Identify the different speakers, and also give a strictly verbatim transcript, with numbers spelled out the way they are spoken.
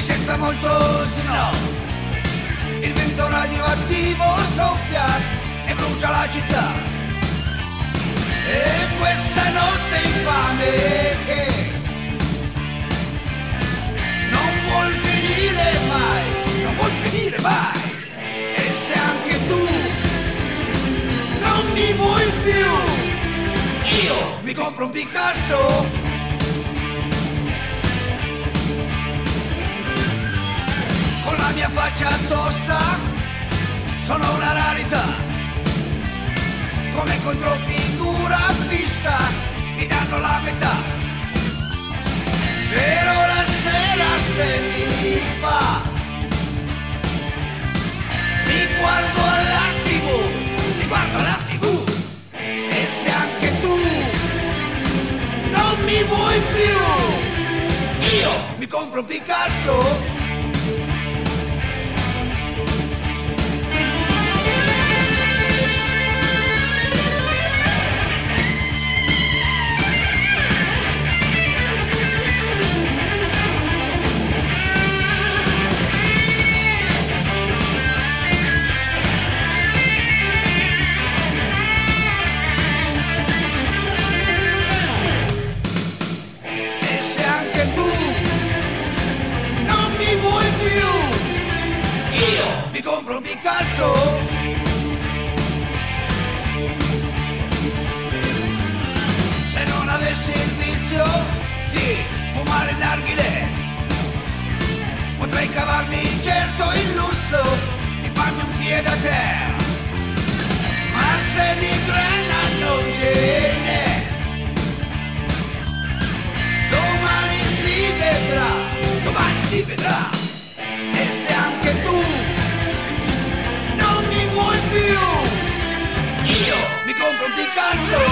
Speaker 1: senta molto snob. Il vento radioattivo soffia e brucia la città. E questa notte infame che non vuol finire mai, non vuol finire mai. E se anche tu non mi vuoi più, io mi compro un Picasso. Con la mia faccia tosta sono una rarità, come controfigura fissa mi danno la metà. Però la sera se mi va mi guardo alla tivù, mi guardo alla tivù. E se anche tu non mi vuoi più, io mi compro un Picasso. Mi compro un Picasso. Se non avessi il vizio di fumare narghilè, potrei cavarmi certo il lusso di farmi un piede a terra. Ma se di grana non ce n'è, domani si vedrà, domani si vedrà. E se anche tu non mi vuoi più, io mi compro un Picasso.